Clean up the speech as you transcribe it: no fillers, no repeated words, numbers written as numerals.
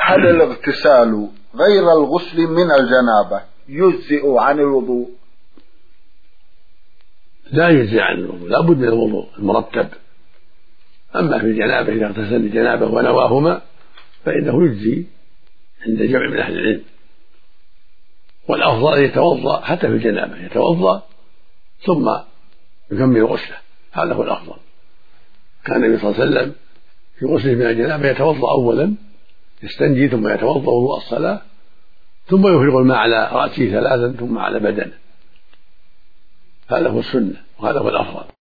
هل الاغتسال غير الغسل من الجنابة يجزئ عن الوضوء؟ لا يجزئ عن الوضوء، لا بد من الوضوء المرتب. أما في الجنابة إذا اغتسل الجنابة ونواهما فإنه يجزي عند جمع من أهل العلم، والأفضل أن يتوضأ حتى في الجنابة، يتوضأ ثم يكمل غسله، هذا هو الأفضل. كان النبي صلى الله عليه وسلم في غسله من الجنابة يتوضأ أولا، يستنجي ثم يتوضأ وضوء الصلاة، ثم يفرغ الماء على رأسه ثلاثا ثم على بدنه، هذا هو السنة وهذا هو الأفضل.